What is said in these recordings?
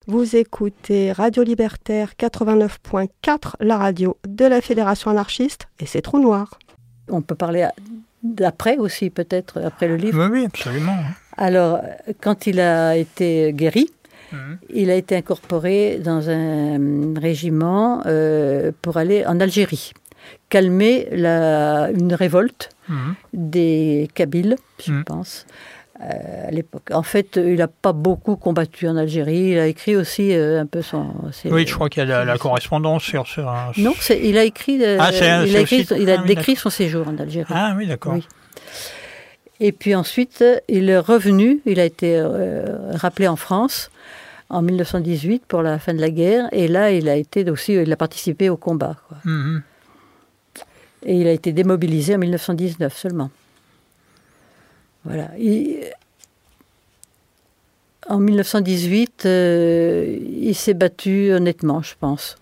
Vous écoutez Radio Libertaire 89.4, la radio de la Fédération anarchiste, et c'est Trou Noir. On peut parler d'après aussi, peut-être, après le livre. Oui, absolument. Alors, quand il a été guéri, il a été incorporé dans un régiment pour aller en Algérie, calmer une révolte des Kabyles, je pense, à l'époque. En fait, il n'a pas beaucoup combattu en Algérie. Il a écrit aussi un peu oui, je crois qu'il y a la correspondance sur... Non, il a écrit... il a décrit son séjour en Algérie. Ah oui, d'accord. Oui. Et puis ensuite, il est revenu. Il a été rappelé en France en 1918 pour la fin de la guerre. Et là, il a participé au combat, quoi. Et il a été démobilisé en 1919 seulement. Voilà. En 1918, il s'est battu honnêtement, je pense.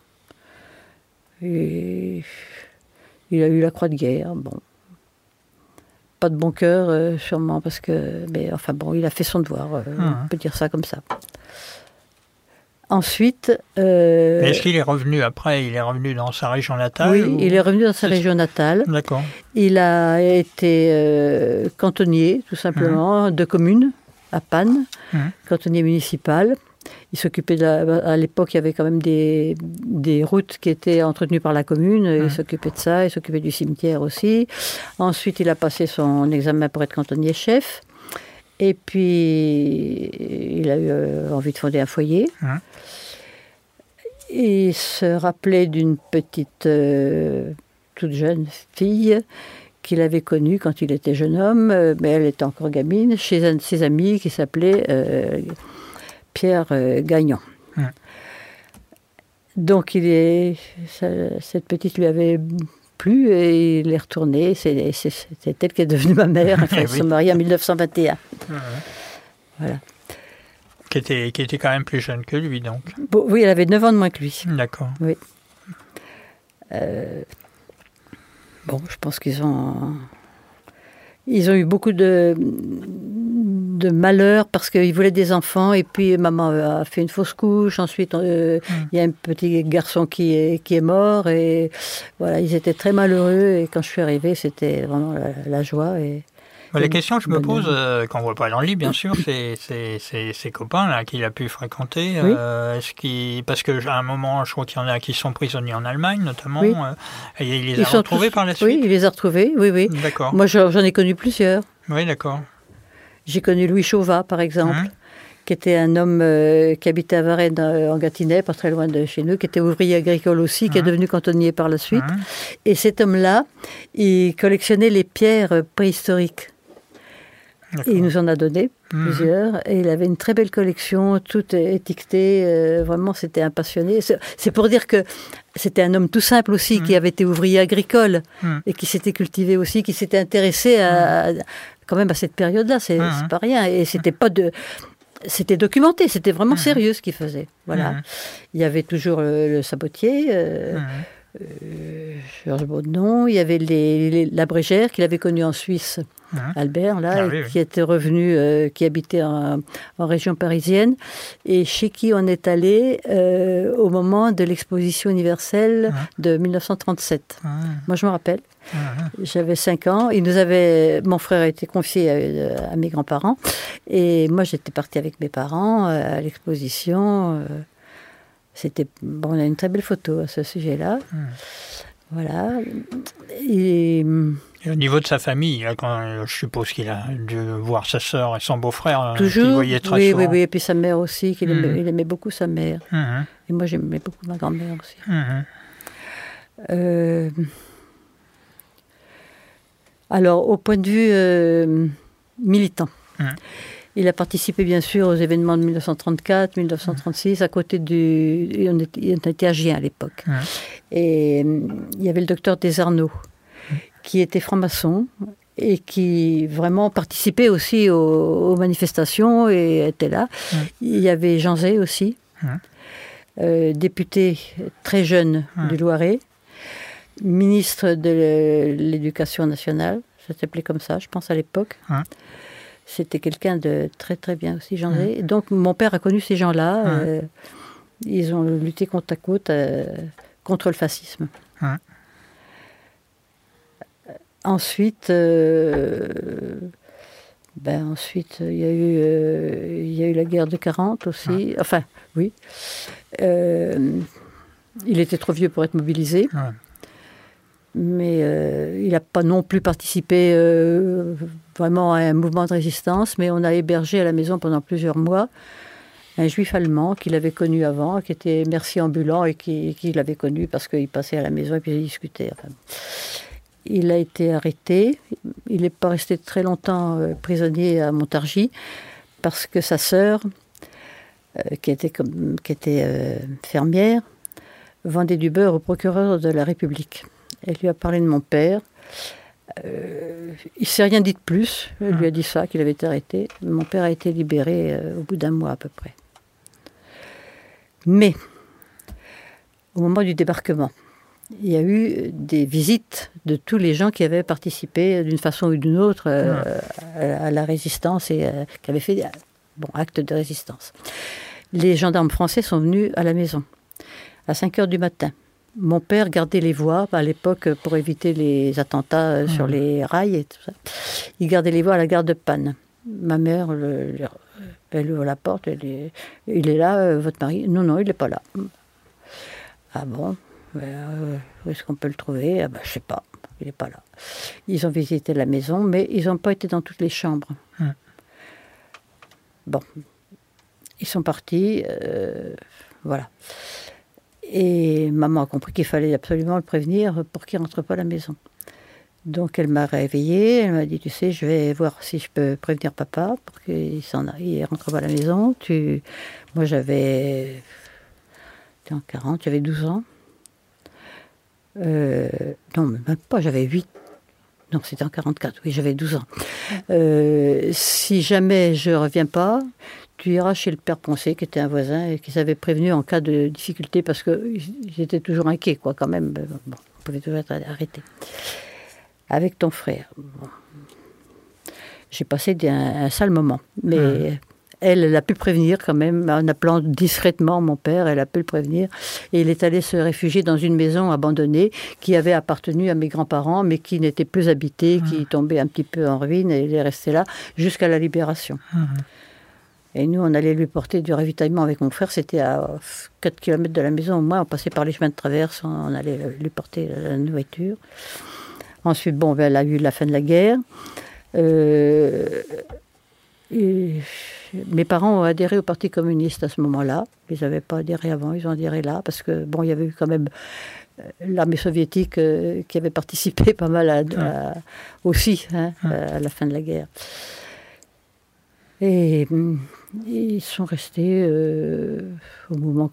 Et il a eu la croix de guerre. Bon. Pas de bon cœur, sûrement, parce que... Mais enfin bon, il a fait son devoir, on peut dire ça comme ça. Ensuite... Est-ce qu'il est revenu après? Il est revenu dans sa région natale? Oui, il est revenu dans sa région natale. D'accord. Il a été cantonnier, tout simplement, de commune, à Panne, cantonnier municipal. Il s'occupait à l'époque, il y avait quand même des routes qui étaient entretenues par la commune. Il s'occupait de ça, il s'occupait du cimetière aussi. Ensuite, il a passé son examen pour être cantonnier-chef. Et puis, il a eu envie de fonder un foyer. Il se rappelait d'une petite, toute jeune fille qu'il avait connue quand il était jeune homme, mais elle était encore gamine, chez un de ses amis qui s'appelait Pierre Gagnon. Donc, cette petite lui avait plu et il est retourné. C'est elle qui est devenue ma mère. Enfin, ils se sont mariés en 1921. Voilà. Qui était quand même plus jeune que lui, donc. Bon, oui, elle avait 9 ans de moins que lui. D'accord. Oui. Bon, je pense qu'ils ont eu beaucoup de malheur parce qu'ils voulaient des enfants et puis maman a fait une fausse couche. Ensuite, il y a un petit garçon qui est mort et voilà, ils étaient très malheureux et quand je suis arrivée, c'était vraiment la joie. Les questions que je me pose, quand on voit pas dans le livre, bien sûr, c'est ces copains-là qu'il a pu fréquenter. Oui. Parce qu'à un moment, je crois qu'il y en a qui sont prisonniers en Allemagne, notamment. Oui. Et il les a retrouvés par la suite? Oui, il les a retrouvés, oui. D'accord. Moi, j'en ai connu plusieurs. Oui, d'accord. J'ai connu Louis Chauvat, par exemple, qui était un homme qui habitait à Varennes, en Gâtinais, pas très loin de chez nous, qui était ouvrier agricole aussi, qui est devenu cantonnier par la suite. Et cet homme-là, il collectionnait les pierres préhistoriques. Et il nous en a donné plusieurs. Et il avait une très belle collection, toute étiquetée. Vraiment, c'était un passionné. C'est pour dire que c'était un homme tout simple aussi, qui avait été ouvrier agricole et qui s'était cultivé aussi, qui s'était intéressé quand même à cette période-là. C'est pas rien. Et c'était documenté, c'était vraiment sérieux ce qu'il faisait. Voilà. Il y avait toujours le sabotier, Georges Baudenon, il y avait l'Abrégère qu'il avait connu en Suisse, Albert, là, qui était revenu, qui habitait en région parisienne, et chez qui on est allé au moment de l'exposition universelle de 1937. Moi, je me rappelle. J'avais 5 ans. Mon frère a été confié à mes grands-parents, et moi, j'étais partie avec mes parents à l'exposition. On a une très belle photo à ce sujet-là. Voilà. Et au niveau de sa famille, je suppose qu'il a dû voir sa sœur et son beau-frère toujours, qu'il voyait très souvent. Oui, et puis sa mère aussi, il aimait beaucoup sa mère. Et moi, j'aimais beaucoup ma grand-mère aussi. Alors, au point de vue militant, il a participé bien sûr aux événements de 1934, 1936, à côté on était à Gien à l'époque. Et il y avait le docteur Desarnaud, qui était franc-maçon et qui vraiment participait aussi aux manifestations et était là. Il y avait Jean Zay aussi, député très jeune du Loiret, ministre de l'Éducation nationale, ça s'appelait comme ça, je pense, à l'époque. C'était quelqu'un de très très bien aussi, Jean Zay. Donc mon père a connu ces gens-là. Ils ont lutté côte à côte contre le fascisme. Ensuite, ensuite, il y a eu la guerre de 40 aussi. Enfin, oui. Il était trop vieux pour être mobilisé. Mais il n'a pas non plus participé vraiment à un mouvement de résistance. Mais on a hébergé à la maison pendant plusieurs mois un juif allemand qu'il avait connu avant, qui était mercier ambulant et qui l'avait connu parce qu'il passait à la maison et puis il discutait. Enfin, il a été arrêté. Il n'est pas resté très longtemps prisonnier à Montargis parce que sa sœur, qui était fermière, vendait du beurre au procureur de la République. Elle lui a parlé de mon père. Il ne s'est rien dit de plus. Elle lui a dit ça, qu'il avait été arrêté. Mon père a été libéré au bout d'un mois à peu près. Mais, au moment du débarquement, il y a eu des visites de tous les gens qui avaient participé d'une façon ou d'une autre à la résistance et qui avaient fait acte de résistance. Les gendarmes français sont venus à la maison à 5 heures du matin. Mon père gardait les voies à l'époque pour éviter les attentats sur les rails et tout ça. Il gardait les voies à la gare de Panne. Ma mère, elle ouvre la porte, il est là, votre mari? Non, il n'est pas là. Ah bon? Où est-ce qu'on peut le trouver? Je ne sais pas, il n'est pas là. Ils ont visité la maison, mais ils n'ont pas été dans toutes les chambres. Bon, ils sont partis, voilà. Et maman a compris qu'il fallait absolument le prévenir pour qu'il ne rentre pas à la maison. Donc elle m'a réveillée, elle m'a dit, tu sais, je vais voir si je peux prévenir papa pour qu'il ne rentre pas à la maison. Moi j'avais... C'était en 40, j'avais 12 ans. Non, même pas, j'avais 8. Non, c'était en 44, oui, j'avais 12 ans. Si jamais je ne reviens pas, tu iras chez le père Poncet, qui était un voisin, et qui s'avait prévenu en cas de difficulté, parce qu'ils étaient toujours inquiets, quoi, quand même. Bon, on pouvait toujours être arrêté. Avec ton frère. Bon. J'ai passé un sale moment, mais... Elle a pu prévenir quand même, en appelant discrètement mon père, elle a pu le prévenir. Et il est allé se réfugier dans une maison abandonnée qui avait appartenu à mes grands-parents, mais qui n'était plus habitée, qui tombait un petit peu en ruine, et il est resté là jusqu'à la libération. Et nous, on allait lui porter du ravitaillement avec mon frère, c'était à 4 km de la maison au moins, on passait par les chemins de traverse, on allait lui porter la nourriture. Ensuite, elle a eu la fin de la guerre. Mes parents ont adhéré au Parti communiste à ce moment-là. Ils n'avaient pas adhéré avant, ils ont adhéré là, parce que il y avait eu quand même l'armée soviétique qui avait participé pas mal aussi à la fin de la guerre. Et ils sont restés au mouvement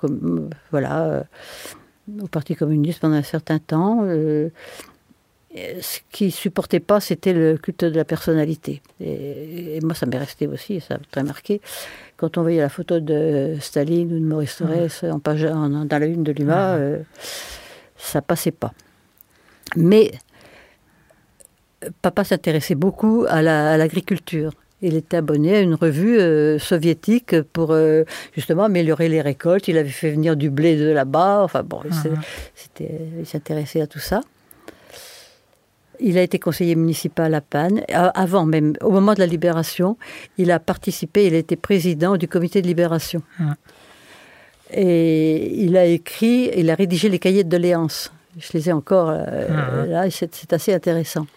au Parti communiste pendant un certain temps. Ce qu'ils ne supportaient pas, c'était le culte de la personnalité. Et moi, ça m'est resté aussi, ça m'a très marqué. Quand on voyait la photo de Staline ou de Maurice Thorez dans la une de l'UMA, ça passait pas. Mais papa s'intéressait beaucoup à l'agriculture. Il était abonné à une revue soviétique pour justement améliorer les récoltes. Il avait fait venir du blé de là-bas. Enfin bon, il s'intéressait à tout ça. Il a été conseiller municipal à Panne. Avant même, au moment de la libération, il a participé, il a été président du comité de libération. Et il a rédigé les cahiers de doléances. Je les ai encore là, et c'est assez intéressant.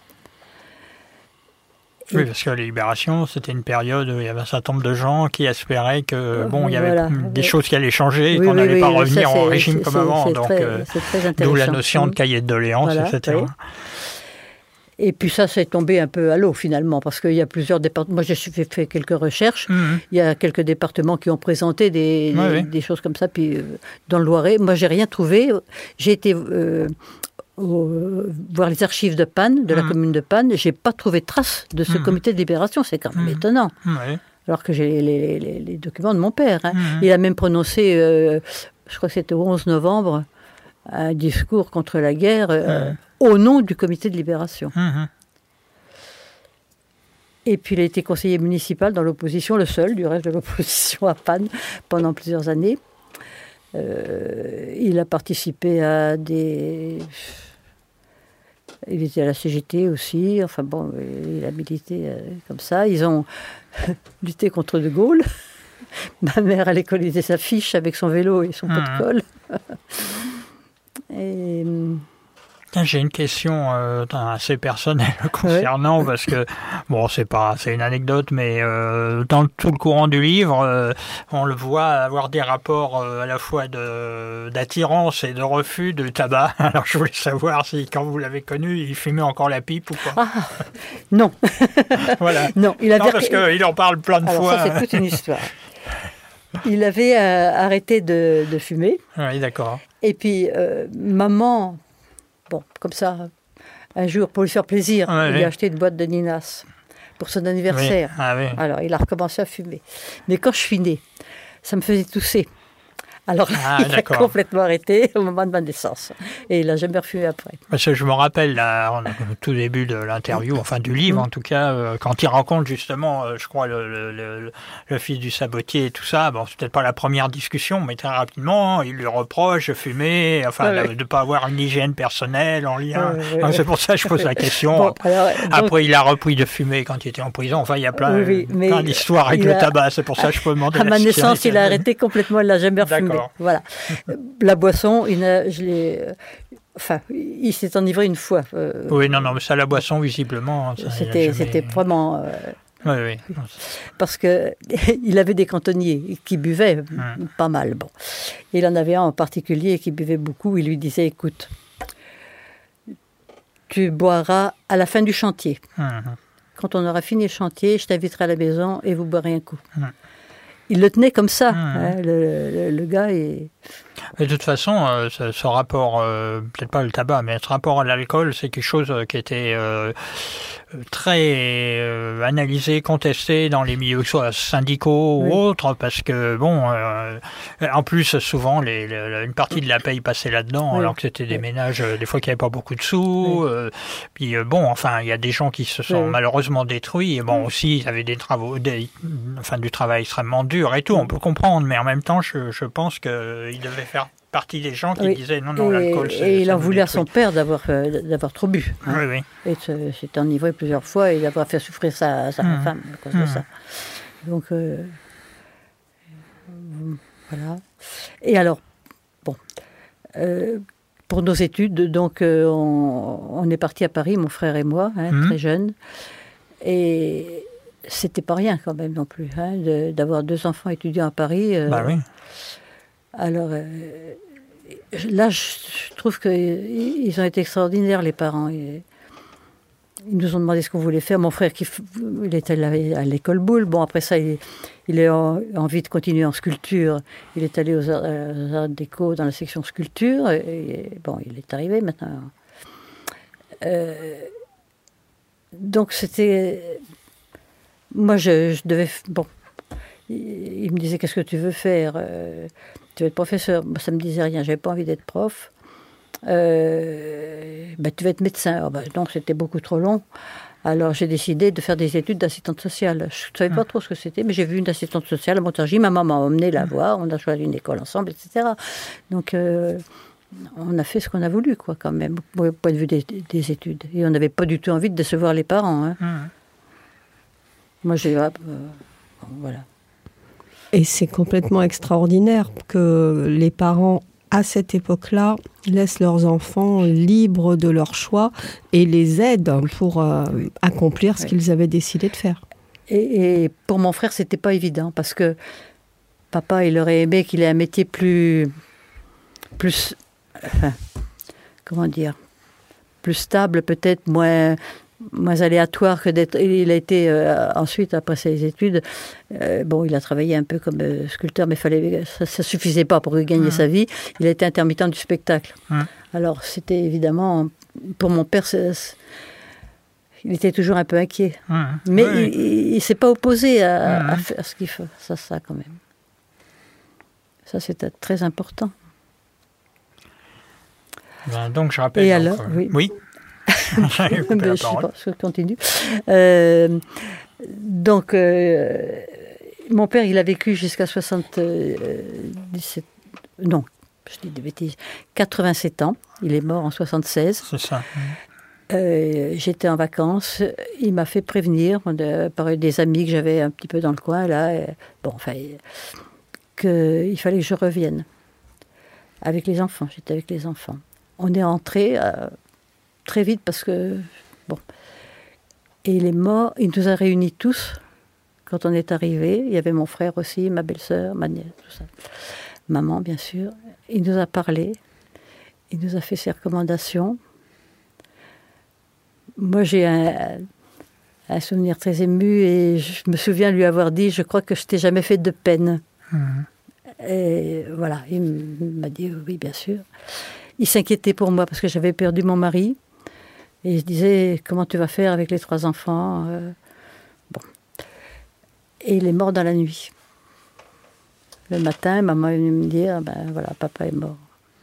Oui, parce que la libération, c'était une période où il y avait un certain nombre de gens qui espéraient que, il y avait des choses qui allaient changer et qu'on n'allait pas revenir au régime comme avant. Donc, d'où la notion de cahier de doléances, etc. Oui. Et puis ça, c'est tombé un peu à l'eau finalement, parce qu'il y a plusieurs départements. Moi, j'ai fait quelques recherches. Il y a quelques départements qui ont présenté des choses comme ça. Puis dans le Loiret, moi, j'ai rien trouvé. J'ai été voir les archives de Panne, de la commune de Panne. J'ai pas trouvé trace de ce comité de libération. C'est quand même étonnant. Alors que j'ai les documents de mon père. Il a même prononcé, je crois que c'était au 11 novembre, un discours contre la guerre. Au nom du comité de libération. Et puis il a été conseiller municipal dans l'opposition, le seul du reste de l'opposition à Panne, pendant plusieurs années. Il a participé à des... Il était à la CGT aussi, enfin bon, il a milité comme ça. Ils ont lutté contre De Gaulle. Ma mère allait coller des affiches avec son vélo et son pot de colle. Et... J'ai une question assez personnelle concernant, parce que, bon, c'est une anecdote, mais dans tout le courant du livre, on le voit avoir des rapports à la fois d'attirance et de refus de tabac. Alors, je voulais savoir si, quand vous l'avez connu, il fumait encore la pipe ou pas. Ah, non. Voilà. Non, parce qu'il en parle plein de fois. Ça, c'est toute une histoire. Il avait arrêté de fumer. Oui, d'accord. Et puis, maman... Bon, comme ça, un jour, pour lui faire plaisir, il lui a acheté une boîte de Ninas pour son anniversaire. Oui. Ah, oui. Alors, il a recommencé à fumer. Mais quand je suis née, ça me faisait tousser. Alors là, il a complètement arrêté au moment de ma naissance. Et il n'a jamais refumé après. Parce que je me rappelle, là, au tout début de l'interview, enfin du livre en tout cas, quand il rencontre justement, je crois, le fils du sabotier et tout ça, bon, c'est peut-être pas la première discussion, mais très rapidement, il lui reproche de fumer, enfin de ne pas avoir une hygiène personnelle en lien. C'est pour ça que je pose la question. Bon, alors, après, il a repris de fumer quand il était en prison. Enfin, il y a plein d'histoires avec le tabac. C'est pour ça que je peux demander. À ma naissance, il a arrêté complètement, il n'a jamais refumé. Voilà. La boisson, il s'est enivré une fois. Oui, non, mais ça, la boisson, visiblement. C'était vraiment... Oui. Parce qu'il avait des cantonniers qui buvaient pas mal. Bon. Il en avait un en particulier qui buvait beaucoup. Il lui disait, écoute, tu boiras à la fin du chantier. Quand on aura fini le chantier, je t'inviterai à la maison et vous boirez un coup. Il le tenait comme ça, le gars. Et de toute façon, ce rapport, peut-être pas le tabac, mais ce rapport à l'alcool, c'est quelque chose qui était très analysé, contesté dans les milieux, soit syndicaux ou autres, parce que, bon, en plus, souvent, une partie de la paye passait là-dedans, alors que c'était des ménages, des fois, qui n'avaient pas beaucoup de sous. Puis, bon, enfin, il y a des gens qui se sont malheureusement détruits. Et bon, aussi, ils avaient du travail extrêmement dur et tout, on peut comprendre, mais en même temps, je pense qu'il devait faire partie des gens qui disaient non, l'alcool, c'est... Et il en voulait à son père d'avoir trop bu. Oui. Et s'était enivré plusieurs fois et d'avoir fait souffrir sa femme à cause de ça. Donc, voilà. Et alors, bon, pour nos études, donc, on est partis à Paris, mon frère et moi, très jeunes. Et c'était pas rien quand même non plus, d'avoir 2 enfants étudiants à Paris. Oui. Alors, là, je trouve qu'ils ont été extraordinaires, les parents. Ils nous ont demandé ce qu'on voulait faire. Mon frère, il était à l'école Boulle. Bon, après ça, il a envie de continuer en sculpture. Il est allé aux Arts Déco dans la section sculpture. Et bon, il est arrivé maintenant. Donc, c'était... Moi, je devais... Bon, il me disait, qu'est-ce que tu veux faire tu vas être professeur. Ça ne me disait rien, je n'avais pas envie d'être prof. Tu vas être médecin. Donc, c'était beaucoup trop long. Alors, j'ai décidé de faire des études d'assistante sociale. Je ne savais pas trop ce que c'était, mais j'ai vu une assistante sociale à Montargis. Ma maman m'a emmenée la voir. On a choisi une école ensemble, etc. Donc, on a fait ce qu'on a voulu, quoi, quand même, au point de vue des études. Et on n'avait pas du tout envie de décevoir les parents. Moi, voilà. Et c'est complètement extraordinaire que les parents, à cette époque-là, laissent leurs enfants libres de leur choix et les aident pour accomplir ce qu'ils avaient décidé de faire. Et pour mon frère, c'était pas évident, parce que papa, il aurait aimé qu'il ait un métier plus comment dire, plus stable, peut-être moins aléatoire que d'être... Il a été ensuite, après ses études, il a travaillé un peu comme sculpteur, mais ça suffisait pas pour gagner sa vie. Il a été intermittent du spectacle. Alors, c'était évidemment... Pour mon père, il était toujours un peu inquiet. Mais il ne s'est pas opposé à faire ce qu'il faut. Ça, quand même. Ça, c'était très important. Donc, je rappelle... Et alors, oui. Je sais pas, je continue. Donc, mon père, il a vécu jusqu'à 77 non, je dis des bêtises, 87 ans. Il est mort en 76. C'est ça. J'étais en vacances. Il m'a fait prévenir par des amis que j'avais un petit peu dans le coin, là. Qu'il fallait que je revienne avec les enfants. J'étais avec les enfants. On est entrés très vite parce que... Bon. Et il est mort. Il nous a réunis tous quand on est arrivés. Il y avait mon frère aussi, ma belle-sœur, ma nièce, tout ça. Maman, bien sûr. Il nous a parlé. Il nous a fait ses recommandations. Moi, j'ai un souvenir très ému et je me souviens lui avoir dit « Je crois que je t'ai jamais fait de peine. » Et voilà, il m'a dit « Oui, bien sûr. » Il s'inquiétait pour moi parce que j'avais perdu mon mari. Et il se disait « Comment tu vas faire avec les 3 enfants ?» Bon. Et il est mort dans la nuit. Le matin, maman est venue me dire « Voilà, papa est mort. »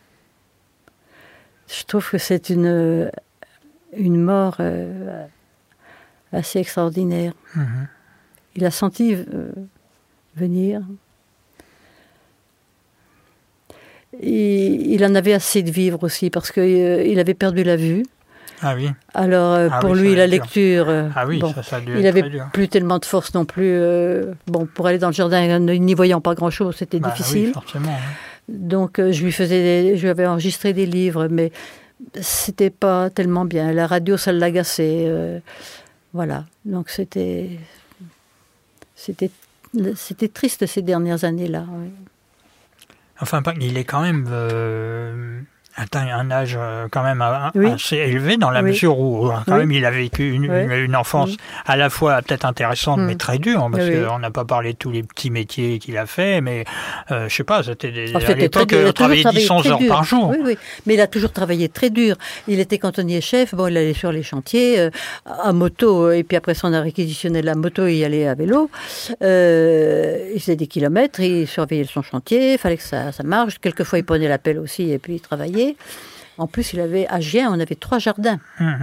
Je trouve que c'est une mort assez extraordinaire. Il a senti venir. Il en avait assez de vivre aussi parce qu'il avait perdu la vue. Ah oui. Alors pour lui, la lecture, ça a dû il être n'avait très dur. plus tellement de force non plus. Pour aller dans le jardin, n'y voyant pas grand-chose, c'était difficile. Oui, forcément. Hein. Donc je lui avais enregistré des livres, mais c'était pas tellement bien. La radio, ça l'agaçait. Voilà. Donc c'était triste ces dernières années-là. Oui. Enfin, il est quand même atteint un âge quand même assez élevé dans la mesure où quand même il a vécu une enfance à la fois peut-être intéressante mais très dure parce qu'on n'a pas parlé de tous les petits métiers qu'il a fait, mais je sais pas, c'était à l'époque il travaillait 10-11 heures par jour. Oui, mais il a toujours travaillé très dur. Il était cantonnier-chef, il allait sur les chantiers à moto, et puis après ça on a réquisitionné la moto, il y allait à vélo. Il faisait des kilomètres, il surveillait son chantier, il fallait que ça marche. Quelquefois il prenait la pelle aussi et puis il travaillait. En plus, à Gien, on avait 3 jardins.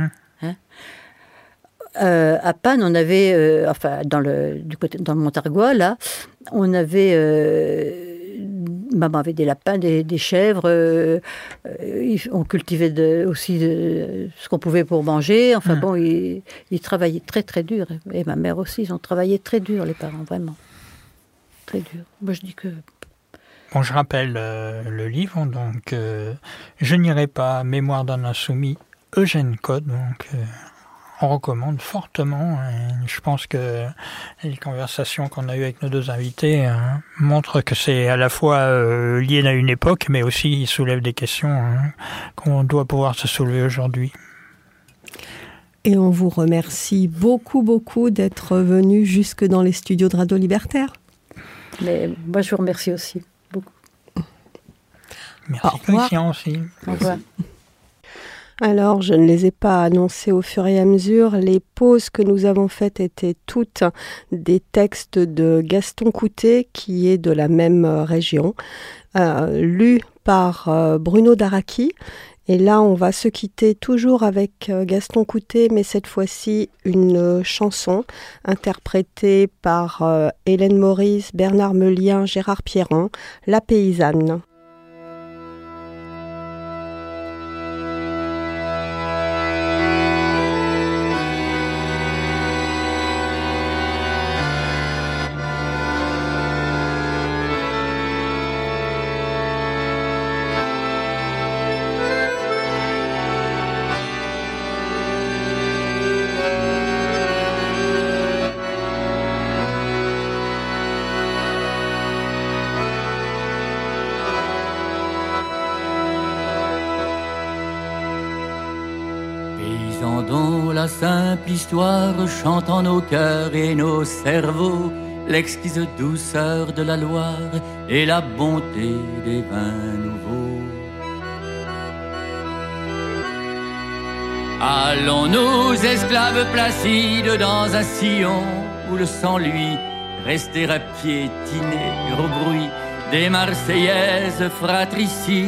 À Panne, on avait, dans le Montargois, là, on avait, maman avait des lapins, des chèvres. On cultivait aussi ce qu'on pouvait pour manger. Enfin bon, ils travaillaient très très dur. Et ma mère aussi, ils ont travaillé très dur, les parents, vraiment. Très dur. Moi, je dis que... Bon, je rappelle le livre, donc Je n'irai pas, Mémoire d'un insoumis, Eugène Code, donc on recommande fortement. Et je pense que les conversations qu'on a eues avec nos 2 invités montrent que c'est à la fois lié à une époque, mais aussi il soulève des questions qu'on doit pouvoir se soulever aujourd'hui. Et on vous remercie beaucoup, beaucoup d'être venu jusque dans les studios de Radio Libertaire. Mais moi, je vous remercie aussi. Merci Christian aussi. Au revoir. Alors, je ne les ai pas annoncées au fur et à mesure. Les pauses que nous avons faites étaient toutes des textes de Gaston Coutet, qui est de la même région, lus par Bruno Daraki. Et là, on va se quitter toujours avec Gaston Coutet, mais cette fois-ci une chanson interprétée par Hélène Maurice, Bernard Meulien, Gérard Pierron, La Paysanne. La simple histoire chante en nos cœurs et nos cerveaux l'exquise douceur de la Loire et la bonté des vins nouveaux. Allons-nous, esclaves placides, dans un sillon où le sang, lui, restera piétiné au bruit des Marseillaises fratricides.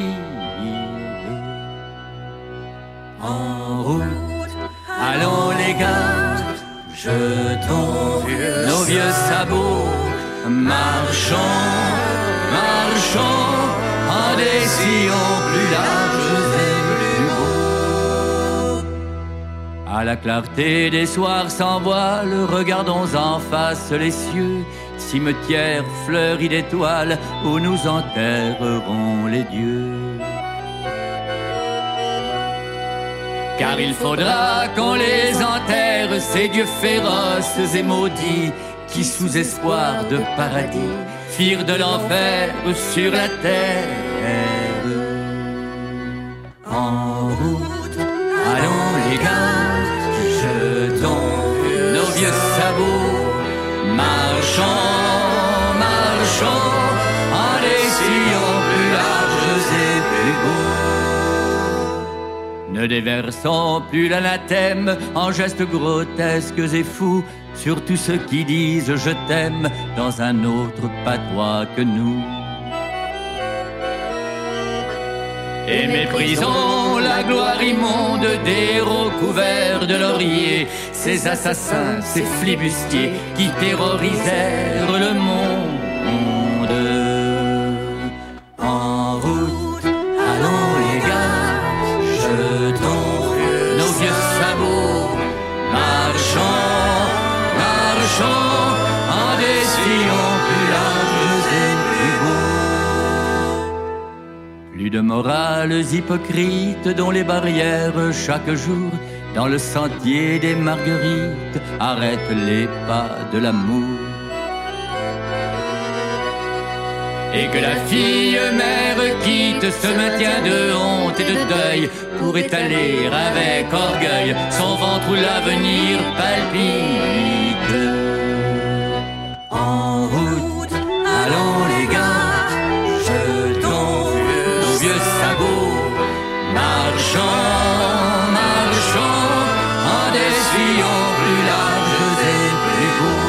En route, allons les gars, jetons nos vieux sabots, marchons, marchons en sillons plus larges et plus beaux. À la clarté des soirs sans voile, regardons en face les cieux, cimetière fleuri d'étoiles où nous enterrerons les dieux. Car il faudra qu'on les enterre, ces dieux féroces et maudits, qui sous espoir de paradis firent de l'enfer sur la terre. En route, allons les gars, jetons nos vieux sabots, marchons, marchons, en les sillons plus larges et plus beaux. Ne déversons plus l'anathème en gestes grotesques et fous sur tous ceux qui disent je t'aime dans un autre patois que nous. Et méprisons la gloire immonde des héros couverts de laurier, ces assassins, ces flibustiers qui terrorisèrent le monde. En route, allons les gars, jetons nos vieux sabots, marchons, marchons, en des sillons plus larges et plus beaux. Plus de morales hypocrites dont les barrières chaque jour dans le sentier des marguerites arrêtent les pas de l'amour. Et que la fille mère quitte ce maintien de honte et de deuil pour étaler avec orgueil son ventre où l'avenir palpite. En route, allons les gars, jetons nos vieux sabots, marchons, marchons, en des sillons plus larges et plus beaux.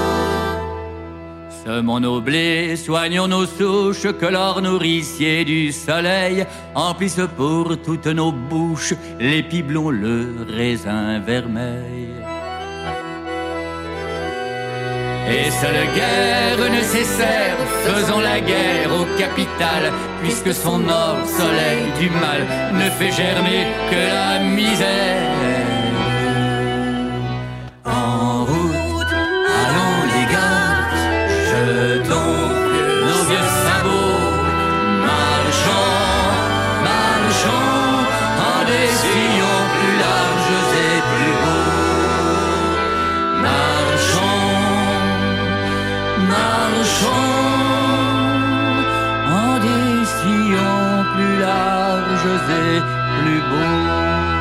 Semons nos blés, soignons nos souches, que l'or nourricier du soleil emplisse pour toutes nos bouches l'épi blond, le raisin vermeil. Et seule guerre nécessaire, faisons la guerre au capital, puisque son or, soleil du mal, ne fait germer que la misère. En route, allons les gars, jetons nos vieux sabots, marchons, marchons, en des sillons plus larges et plus beaux. Marchons, marchons, en des sillons plus larges et plus beaux.